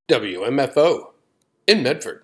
WMFO in Medford.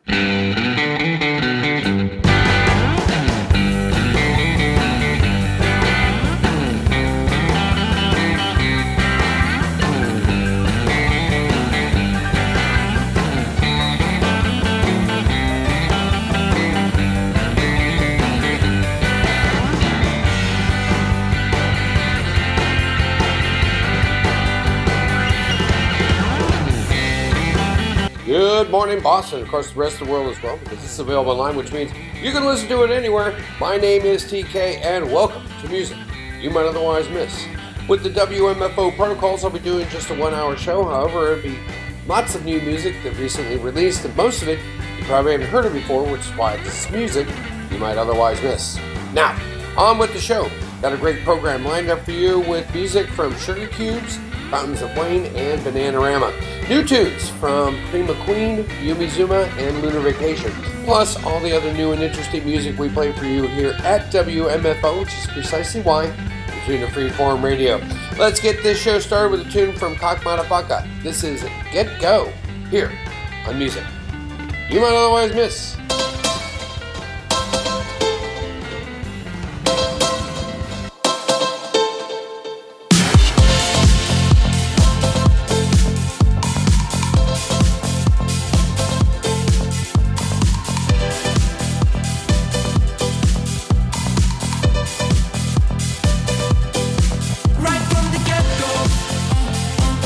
Good morning, Boston. Of course, the rest of the world as well, because it's available online, which means you can listen to it anywhere. My name is TK, and welcome to Music You Might Otherwise Miss. With the WMFO protocols, I'll be doing just a 1-hour show. However, it'll be lots of new music that recently released, and most of it you probably haven't heard of before, which is why this is music you might otherwise miss. Now, on with the show. Got a great program lined up for you with music from Sugar Cubes, Fountains of Wayne, and Bananarama. New tunes from Prima Queen, Yumi Zuma, and Lunar Vacation. Plus all the other new and interesting music we play for you here at WMFO, which is precisely why you tune to Freeform Radio. Let's get this show started with a tune from Cock Madafaka. This is Get Go, here on Music You Might Otherwise Miss.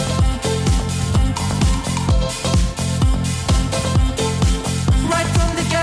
Right from the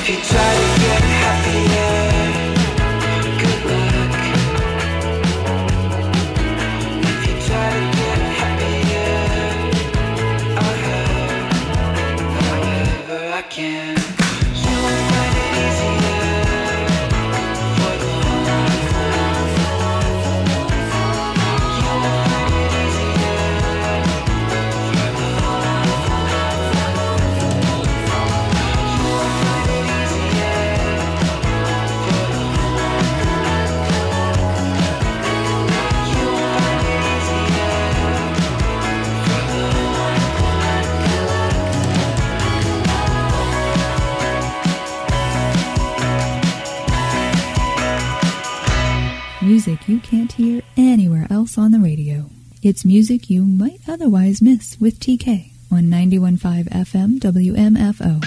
Music you can't hear anywhere else on the radio. It's music you might otherwise miss with TK on 91.5 FM WMFO.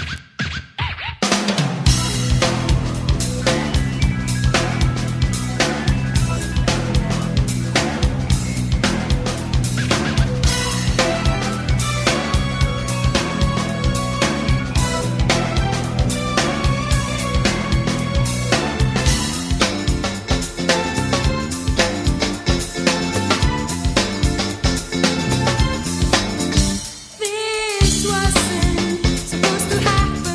This wasn't supposed to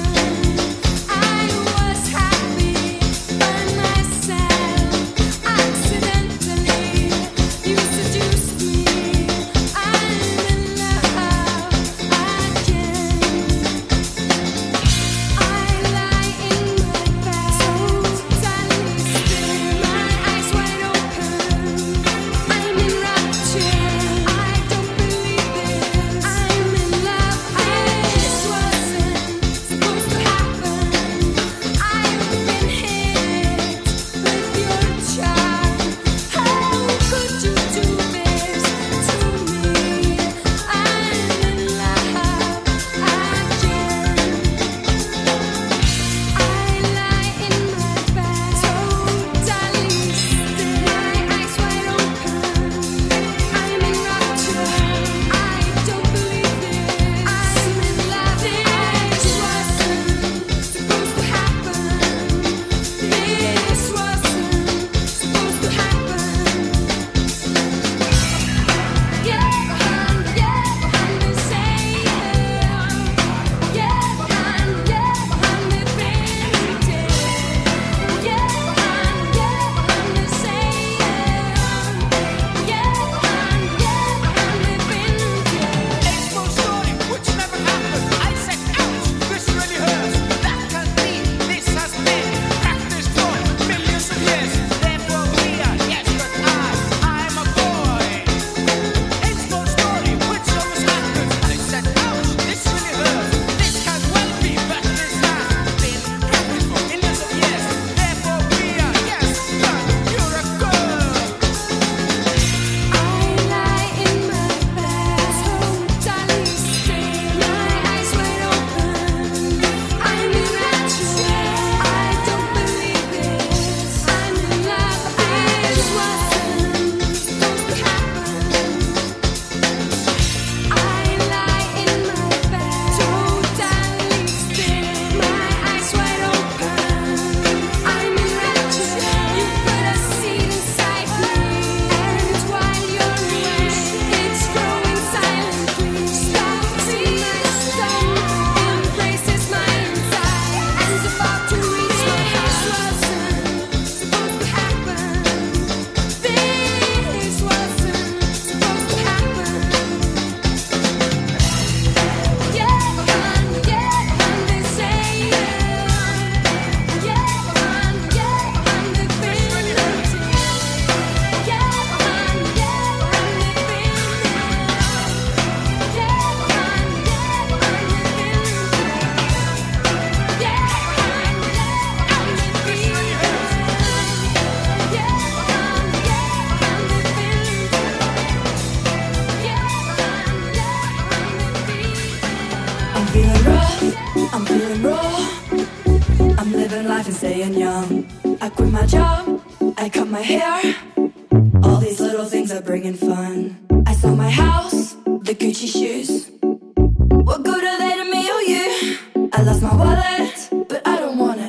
life and staying young. I quit my job, I cut my hair. All these little things are bringing fun. I sold my house, the Gucci shoes. What good are they to me or you? I lost my wallet, but I don't want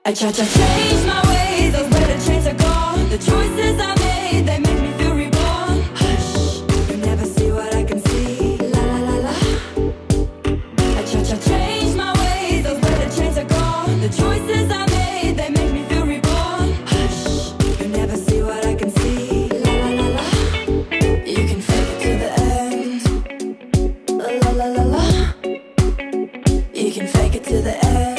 I try to change my ways, those better chains are gone. The choices I made, they make me feel reborn. Hush, you never see what I can see. La la la la. I try to change my ways, those better chains are gone. The choices I made, they make me feel reborn. Hush, you never see what I can see. La la la la. You can fake it to the end. La la la la la. You can fake it to the end.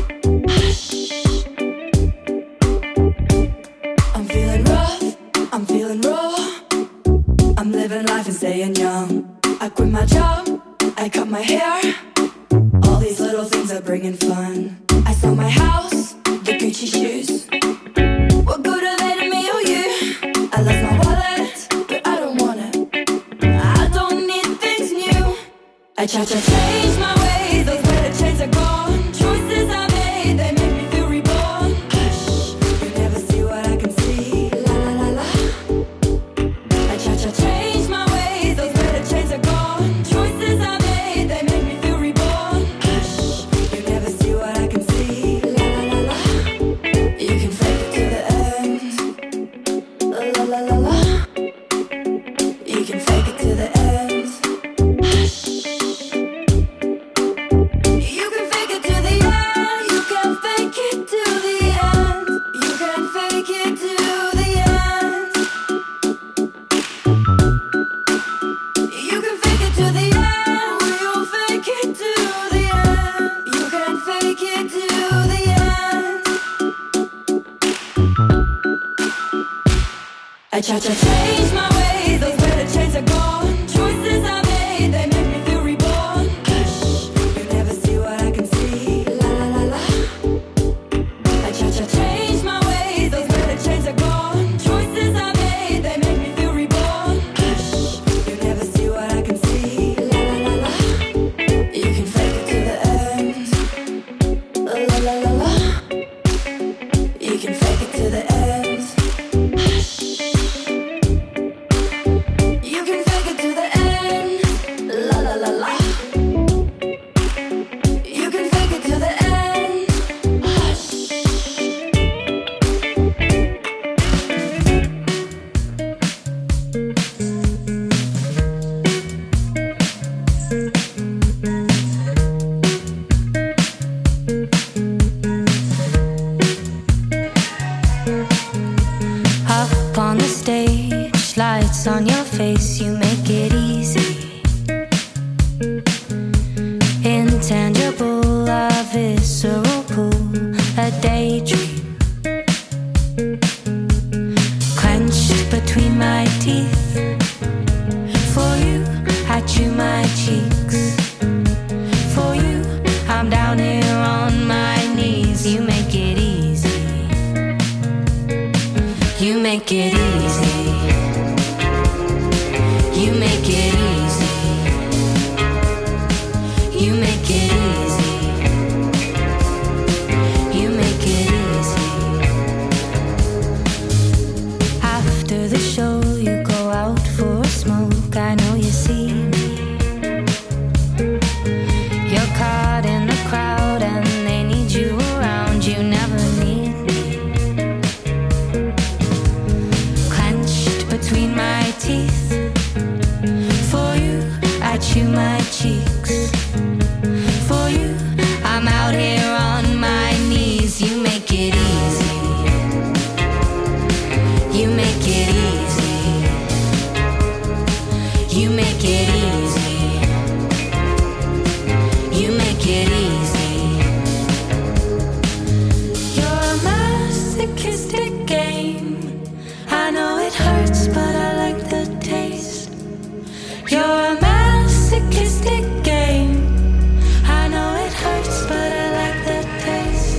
I'm feeling rough, I'm feeling raw. I'm living life and staying young. I quit my job, I cut my hair. All these little things are bringing fun. I sold my house, the Gucci shoes. What good are they to me or you? I lost my wallet, but I don't want it. I don't need things new. I try to change my ways, those better chains are gone. Choices I made, they make me feel reborn. Hush, you never see what I can see. La la la la. I try to change my ways, those better chains are gone. Choices I made, they make me feel reborn. Hush, you never see what I can see. La la la la. You can fake it to the end. La la la la la. You can fake it to the end. Hush. You can fake it to the end. You can fake it to the end. You can fake it to the end. You can fake it to the end. We'll fake it to the end. You can fake it to the end. I try to change my ways, those better chains are gone. Choices I made, they make me feel reborn. Hush, you never see what I can see. La la la la. I try to change my ways, those better chains are gone. Choices I made, they make me feel reborn. Hush, you never see what I can see. La la la la. You can fake it to the end. La la la la la. You can fake it to the end. Hush. You can fake it to the end. La la la la. You can fake it to the end. Hush. Up on the stage, lights on your face, you make it easy. Intangible, a visceral pull, a daydream. Clenched between my teeth. For you, I chew my cheeks. For you, I'm down here on my knees. You make it easy. You make it easy. You make it easy. You make it easy. You make it easy. After the show, you go out for a smoke. I know you see me. You're caught in the crowd and they need you around. You never need me. Clenched between my teeth. For you, I chew my cheeks. For you, I'm out here on my knees. You make it easy. You make it easy. You make it easy. You make it easy. You're a masochistic game. I know it hurts, but I like the taste. You're a masochistic game. I know it hurts, but I like the taste.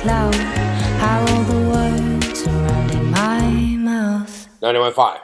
loud. I roll the words around in my mouth. 91.5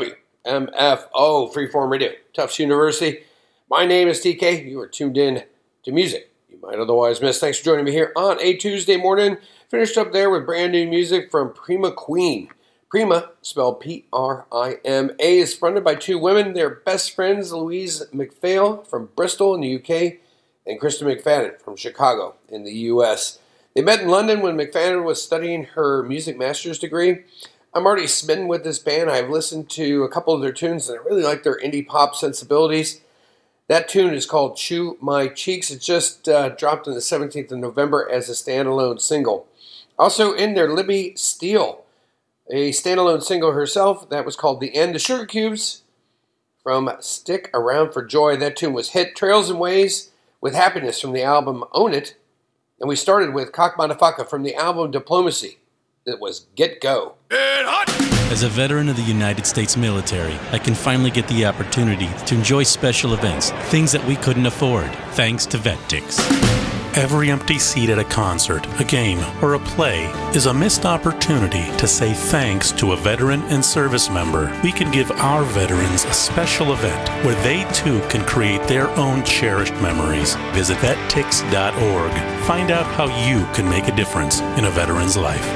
WMFO Freeform Radio, Tufts University. My name is TK. You are tuned in to music you might otherwise miss. Thanks for joining me here on a Tuesday morning. Finished up there with brand new music from Prima Queen. Prima, spelled Prima, is fronted by two women. They're best friends, Louise McPhail from Bristol in the UK and Kristen McFadden from Chicago in the US. They met in London when McFadden was studying her music master's degree. I'm already smitten with this band. I've listened to a couple of their tunes and I really like their indie pop sensibilities. That tune is called Chew My Cheeks. It just dropped on the 17th of November as a standalone single. Also in there, Libby Steele, a standalone single herself. That was called The End. The Sugar Cubes from Stick Around for Joy. That tune was hit. Trails and Ways with Happiness from the album Own It. And we started with Cock Madafaka from the album Diplomacy. That was Get Go. As a veteran of the United States military, I can finally get the opportunity to enjoy special events, things that we couldn't afford, thanks to VetTix. Every empty seat at a concert, a game, or a play is a missed opportunity to say thanks to a veteran and service member. We can give our veterans a special event where they too can create their own cherished memories. Visit vettix.org. Find out how you can make a difference in a veteran's life.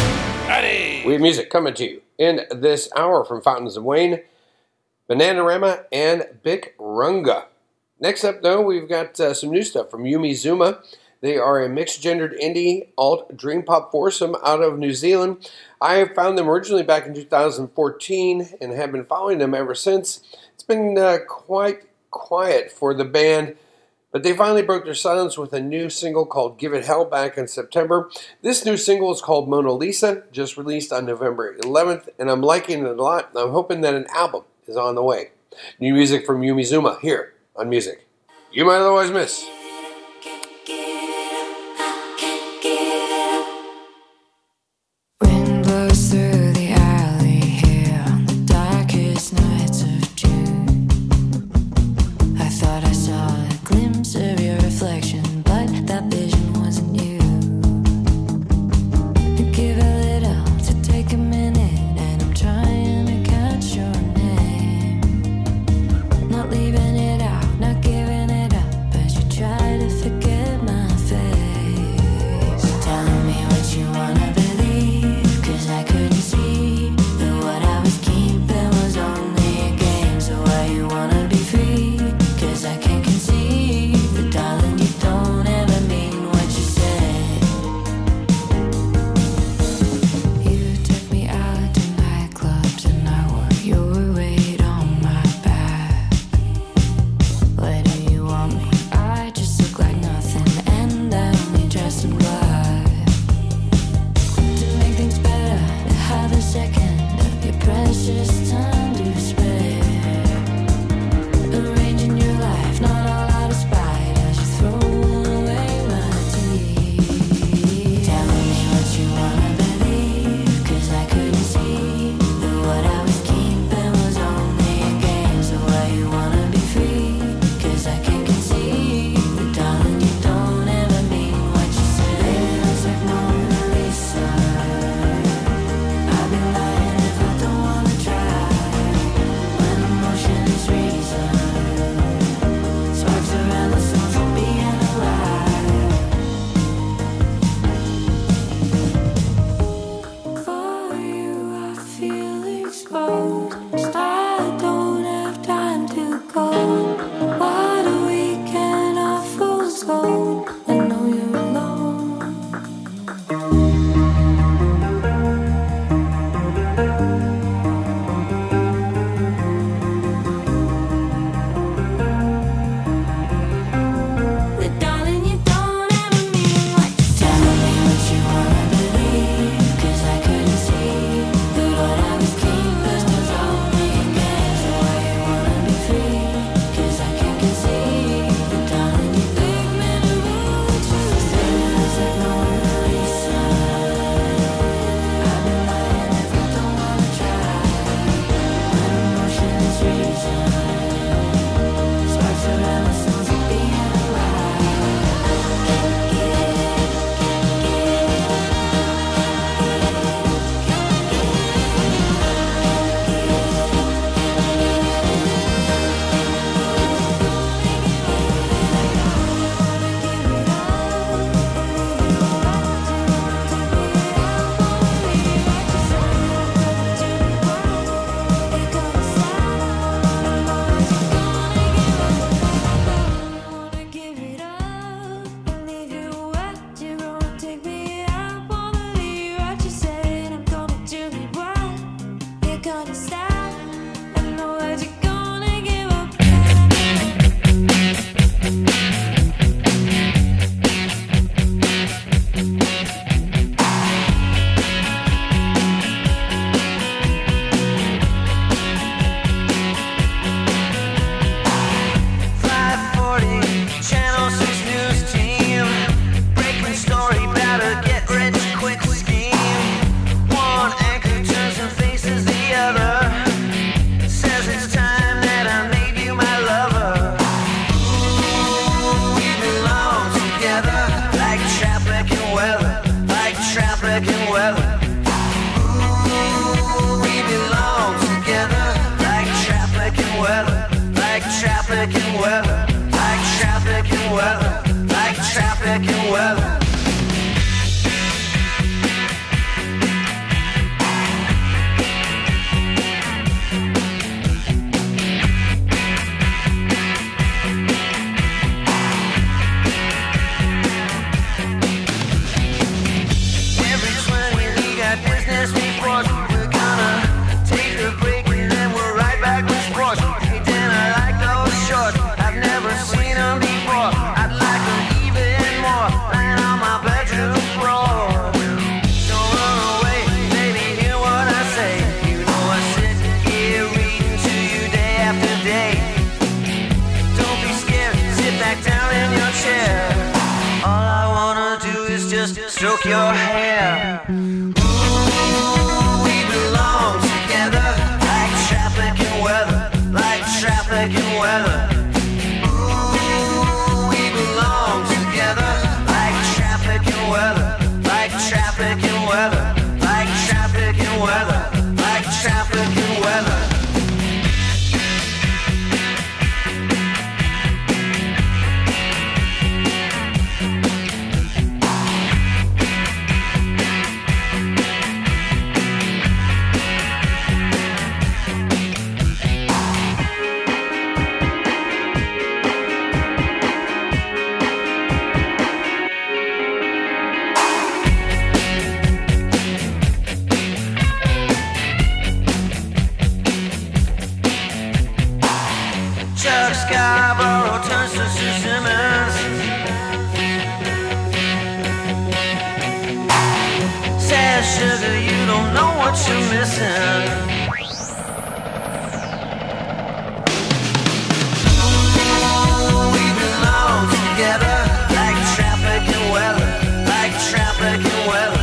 We have music coming to you in this hour from Fountains of Wayne, Bananarama, and Bic Runga. Next up, though, we've got some new stuff from Yumi Zuma. They are a mixed-gendered indie alt dream pop foursome out of New Zealand. I found them originally back in 2014 and have been following them ever since. It's been quite quiet for the band, but they finally broke their silence with a new single called Give It Hell back in September. This new single is called Mona Lisa, just released on November 11th, and I'm liking it a lot. I'm hoping that an album is on the way. New music from Yumi Zuma here on Music You Might Otherwise Miss. Wind blows through the alley here on the darkest nights of June. I thought I saw a glimpse of your reflection, but that vision wasn't you. Give a little to take a minute, and I'm trying to catch your name. Not leaving it out, not giving it up as you try stroke your hair. Ooh, we belong together, like traffic and weather, like traffic and weather. Ooh, we belong together, like traffic and weather, like traffic and weather, like traffic and weather, like traffic and weather. Chuck Scarborough turns to Sue Simmons. Says, sugar, you don't know what you're missing. Ooh, we belong together, like traffic and weather, like traffic and weather.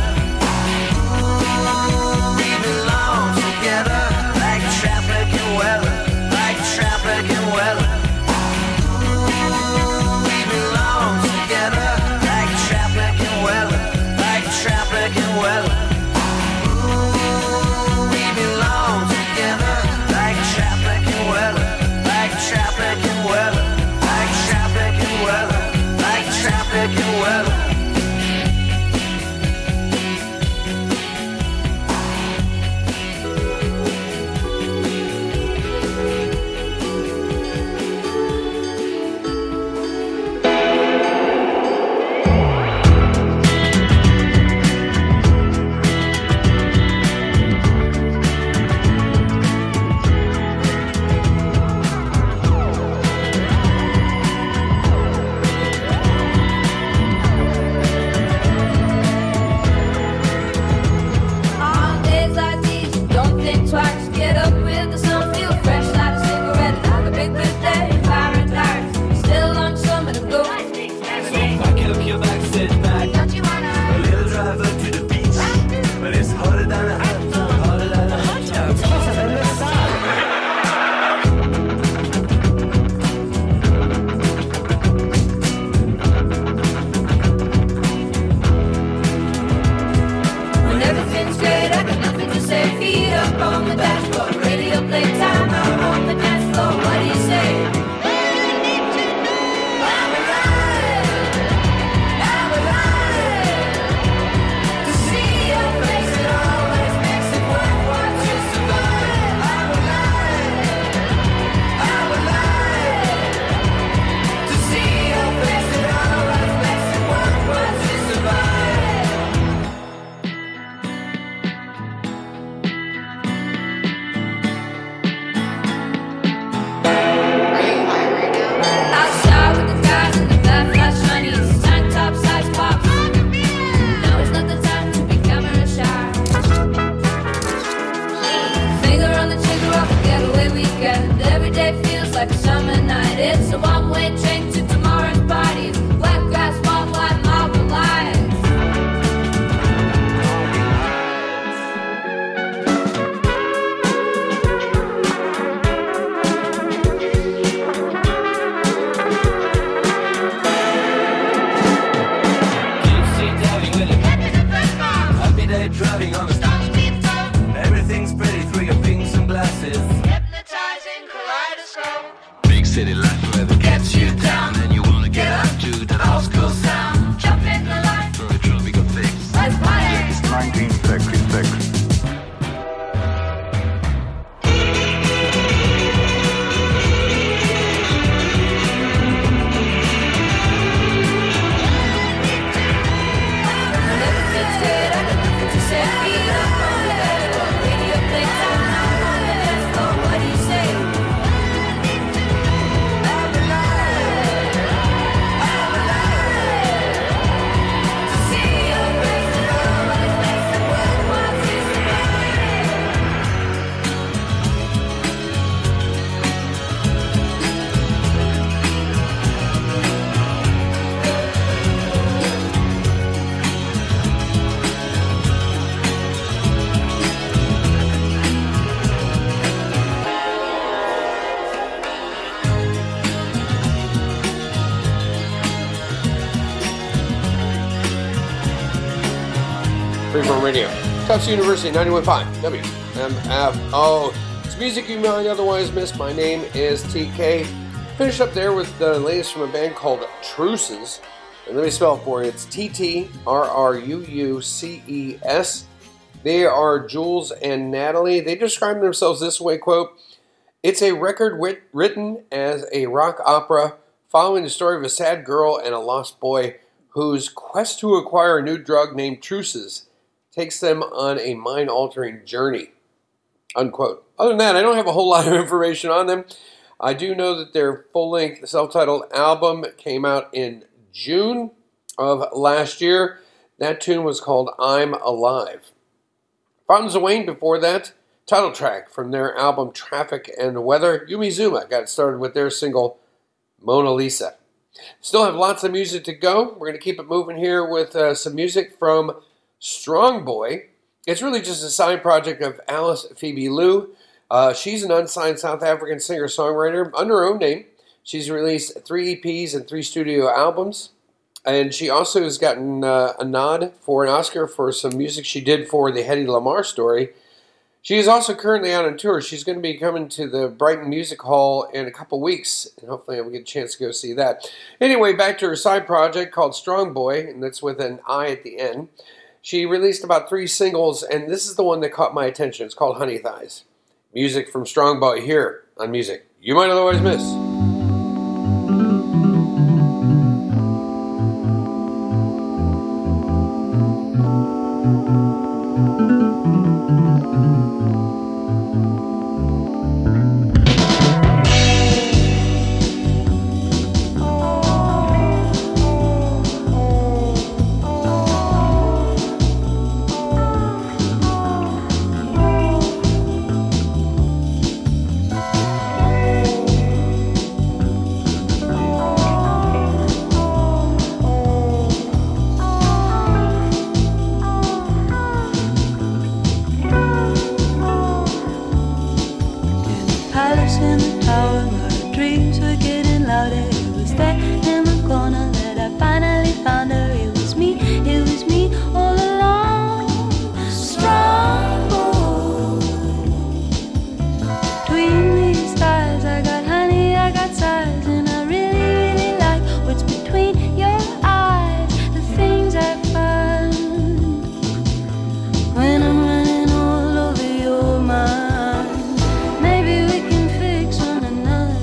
Ooh, we belong together, like traffic and weather, like traffic and weather. Ooh, we belong together, like traffic and weather, like traffic and weather. Ooh, we belong Freeform Radio. Tufts University, 91.5 WMFO. It's music you might otherwise miss. My name is TK. Finished up there with the latest from a band called Truces. And let me spell it for you. It's TTRRUUCES. They are Jules and Natalie. They describe themselves this way, quote, "It's a record written as a rock opera following the story of a sad girl and a lost boy whose quest to acquire a new drug named Truces takes them on a mind-altering journey," unquote. Other than that, I don't have a whole lot of information on them. I do know that their full-length self-titled album came out in June of last year. That tune was called I'm Alive. Fountains of Wayne before that, title track from their album Traffic and Weather. Yumi Zuma got started with their single Mona Lisa. Still have lots of music to go. We're going to keep it moving here with some music from Strong Boy. It's really just a side project of Alice Phoebe Liu. She's an unsigned South African singer-songwriter under her own name. She's released 3 EPs and 3 studio albums. And she also has gotten a nod for an Oscar for some music she did for the Hedy Lamarr story. She is also currently out on tour. She's going to be coming to the Brighton Music Hall in a couple weeks, and hopefully I'll get a chance to go see that. Anyway, back to her side project called Strong Boy, and that's with an I at the end. She released about 3 singles, and this is the one that caught my attention. It's called Honey Thighs. Music from Strong Boy here on Music You Might Otherwise Miss. Maybe we can fix one another.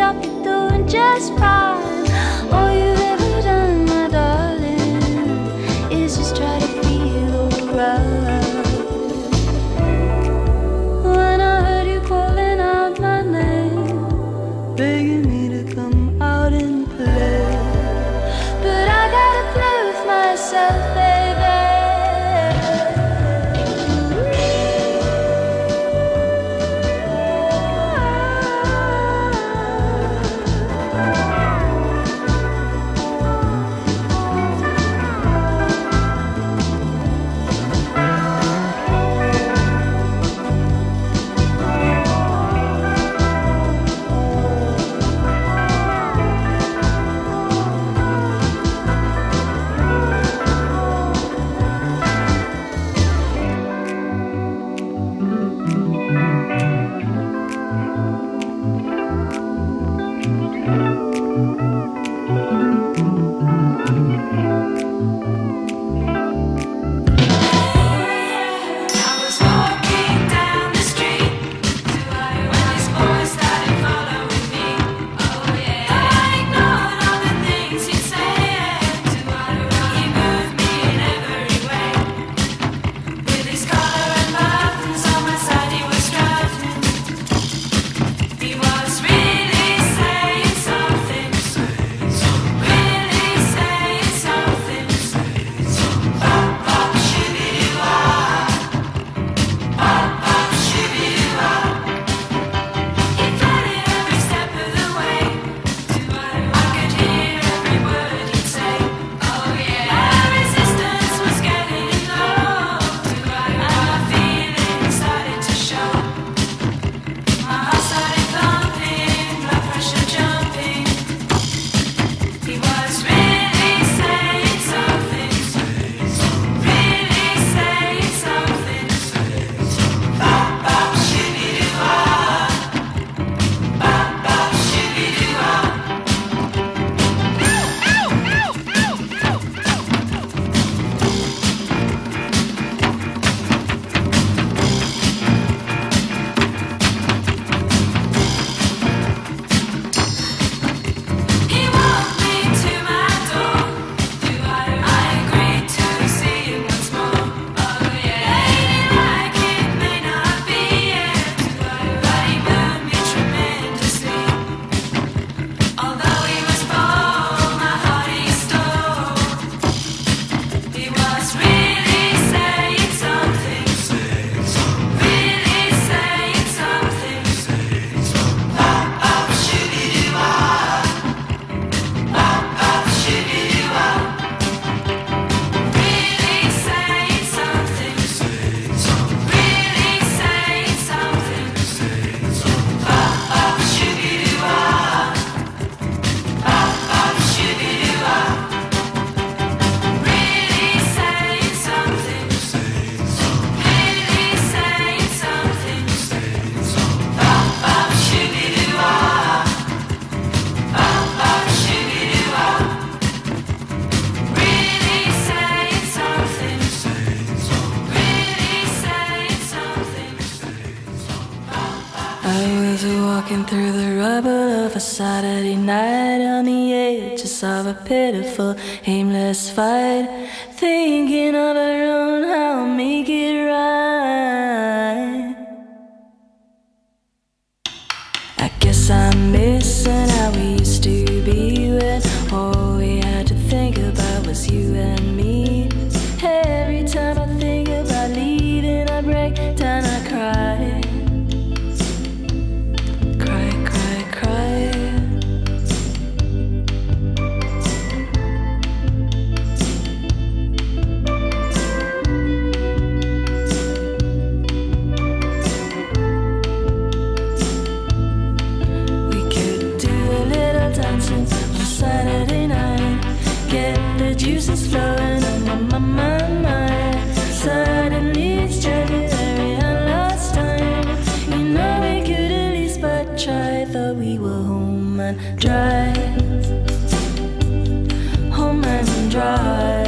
hope you're doing just fine. All you've ever done, my darling, is just try to feel alright. When I heard you calling out my name, begging me to come out and play, but I gotta play with myself, baby. Walking through the rubble of a Saturday night on the edges of a pitiful, aimless fight, thinking of around how I'll make it right. I guess I'm missing how we used to be when all we had to think about was you and me. Every time I think about leaving, I break down, I cry. Saturday night, get the juices flowing on my mind. Suddenly it's January and last time, you know we could at least but try. Thought we were home and dry, home and dry.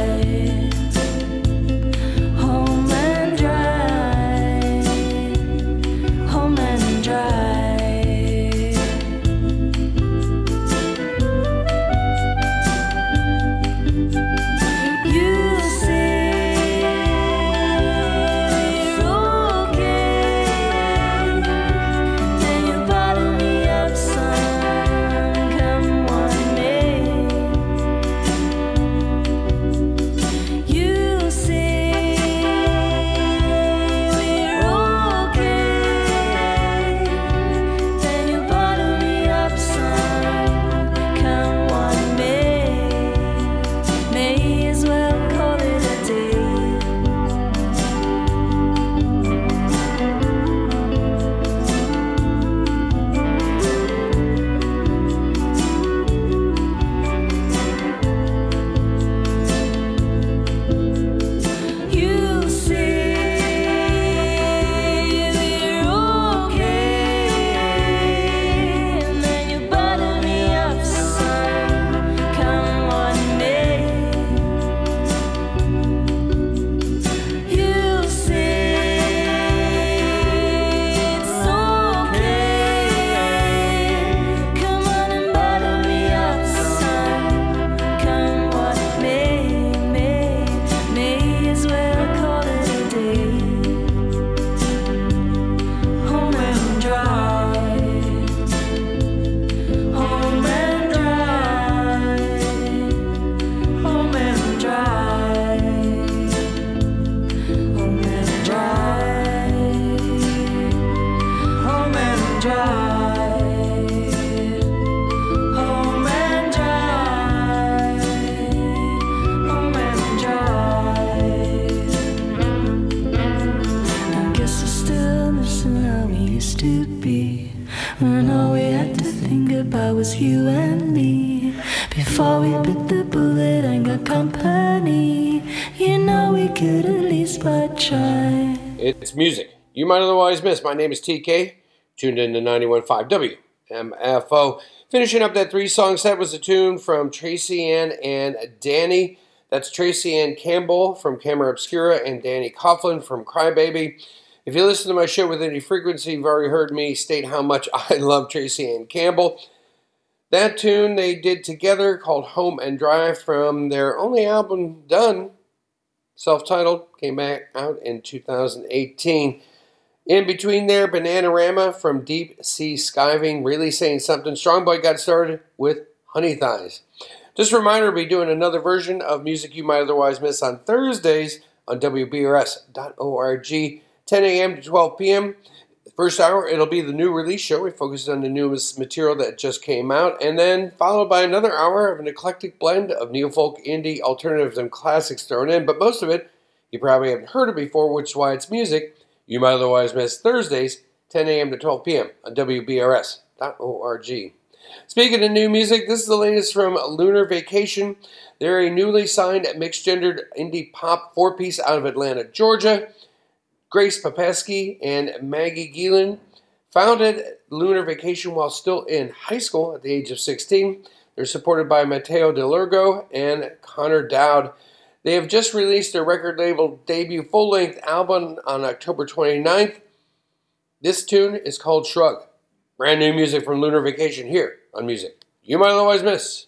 used to be, when all we had to think about was you and me. Before we bit the bullet and got company, you know we could at least but try. It's music you might otherwise miss. My name is TK, tuned in to 91.5 WMFO. Finishing up that 3-song set was a tune from Tracy Ann and Danny. That's Tracy Ann Campbell from Camera Obscura and Danny Coughlin from Crybaby. If you listen to my show with any frequency, you've already heard me state how much I love Tracy Ann Campbell. That tune they did together called Home and Drive from their only album done, self-titled, came back out in 2018. In between there, Bananarama from Deep Sea Skiving, really saying something. Strongboy got started with Honey Thighs. Just a reminder, we'll be doing another version of Music You Might Otherwise Miss on Thursdays on WBRS.org, 10 a.m. to 12 p.m. The first hour, it'll be the new release show. We focus on the newest material that just came out, and then followed by another hour of an eclectic blend of neo-folk, indie, alternatives, and classics thrown in. But most of it, you probably haven't heard it before, which is why it's music you might otherwise miss. Thursdays, 10 a.m. to 12 p.m. on WBRS.org. Speaking of new music, this is the latest from Lunar Vacation. They're a newly signed mixed-gendered indie pop 4-piece out of Atlanta, Georgia. Grace Papeski and Maggie Geelan founded Lunar Vacation while still in high school at the age of 16. They're supported by Matteo DeLurgo and Connor Dowd. They have just released their record label debut full-length album on October 29th. This tune is called Shrug. Brand new music from Lunar Vacation here on Music You Might Otherwise Miss.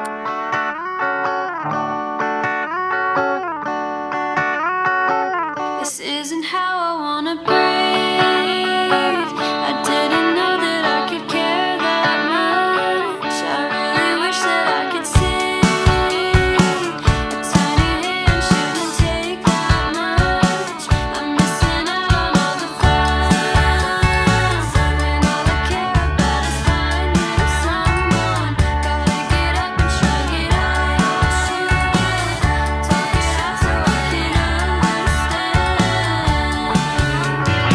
This isn't how I wanna breathe. I didn't know that I could care that much. I really wish that I could see. A tiny hand shouldn't take that much. I'm missing out on all the fun. When all I care about is finding someone. Gotta get up and shrug it off. Talk it out so I can understand.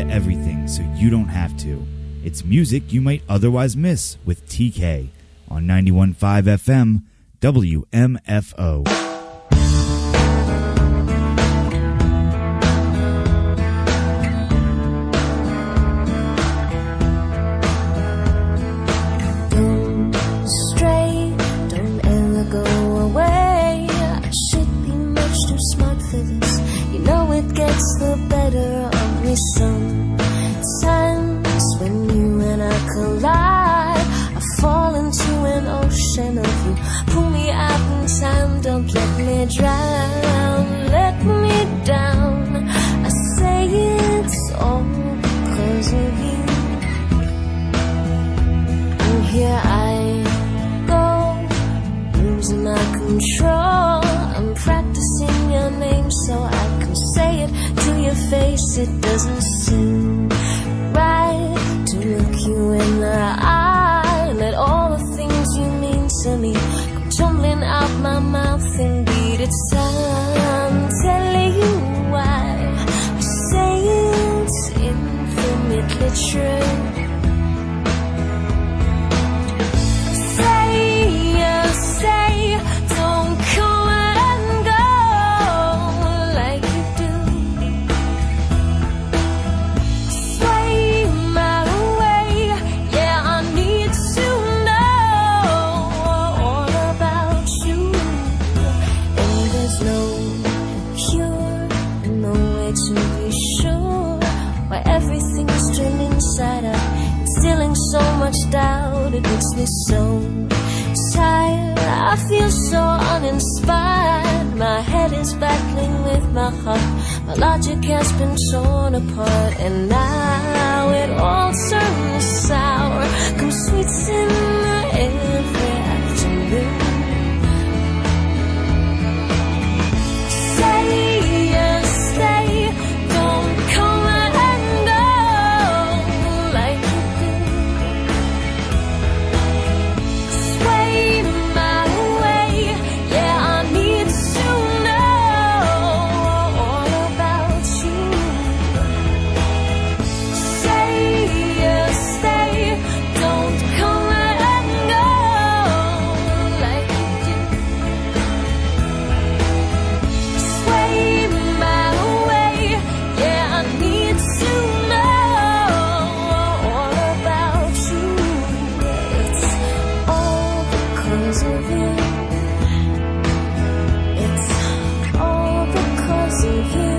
everything so you don't have to. It's music you might otherwise miss with TK on 91.5 FM WMFO. Sometimes when you and I collide, I fall into an ocean of you. Pull me out in time, don't let me drown. Let me down. I say it's all because of you. And here I go, losing my control. I'm practicing your name so I can say it to your face. It doesn't seem right to look you in the eye. Let all the things you mean to me come tumbling out my mouth. Indeed, it's time telling you why I say it's infinitely true. Say, don't come and go like you do. Sway my way, yeah, I need to know all about you. And there's no cure, no way to be sure why everything's turned inside out, instilling so much doubt. It makes me so tired, I feel so uninspired. My head is battling with my heart. My logic has been torn apart, and now it all turns sour. Come sweets in every afternoon. Say yes, stay, don't come and go like you do. Sway my way, yeah, I need to know all about you. Say yes, stay, don't come and go like you do. Sway my way, yeah, I need to know all about you. It's all because of you. It's all because of you.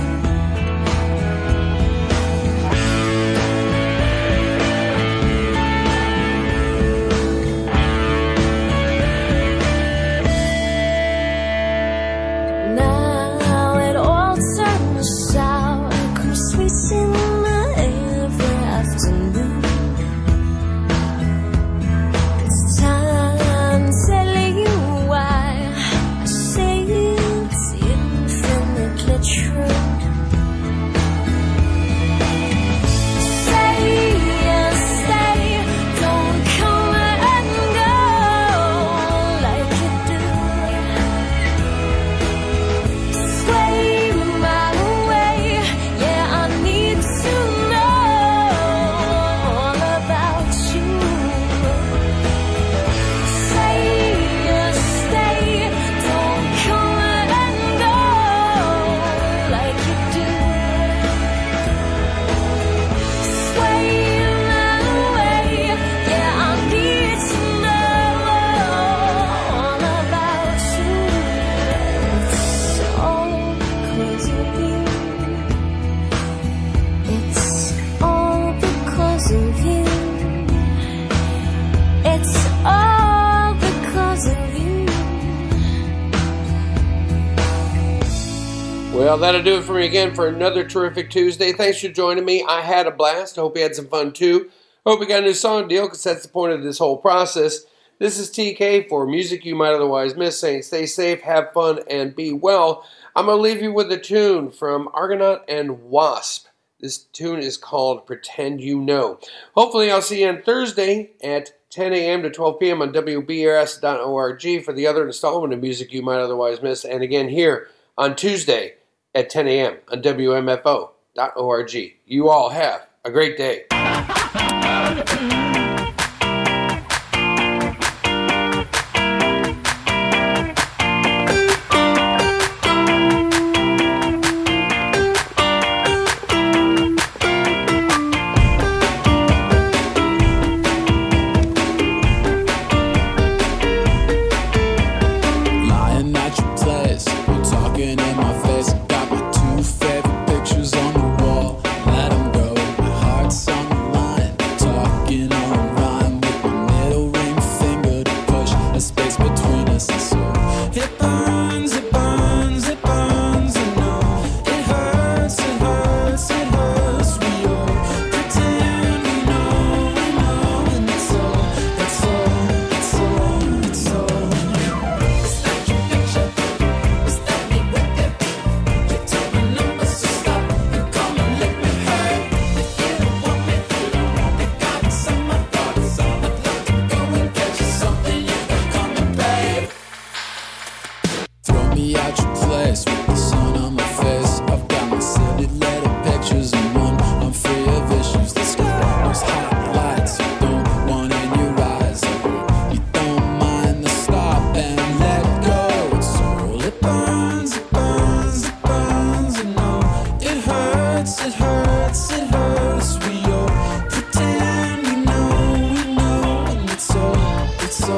Now it all turns sour. Come sweets in every afternoon. It's time telling you why I say it's infinitely true. Say yes, stay, don't come and go like you do. Sway my way, yeah, I need to know all about you. Say yes, stay, don't come and go like you do. Sway my way, yeah, I need to know all about you. It's all because of you. It's all because of you. It's all because of you. Well, that'll do it for me again for another terrific Tuesday. Thanks for joining me. I had a blast. I hope you had some fun too. Hope you got a new song deal, because that's the point of this whole process. This is TK for Music You Might Otherwise Miss, saying stay safe, have fun, and be well. I'm going to leave you with a tune from Argonaut and Wasp. This tune is called Pretend You Know. Hopefully I'll see you on Thursday at 10 a.m. to 12 p.m. on WBRS.org for the other installment of Music You Might Otherwise Miss. And again here on Tuesday at 10 a.m. on WMFO.FM. www.lion-music.org. You all have a great day.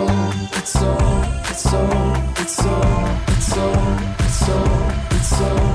It's so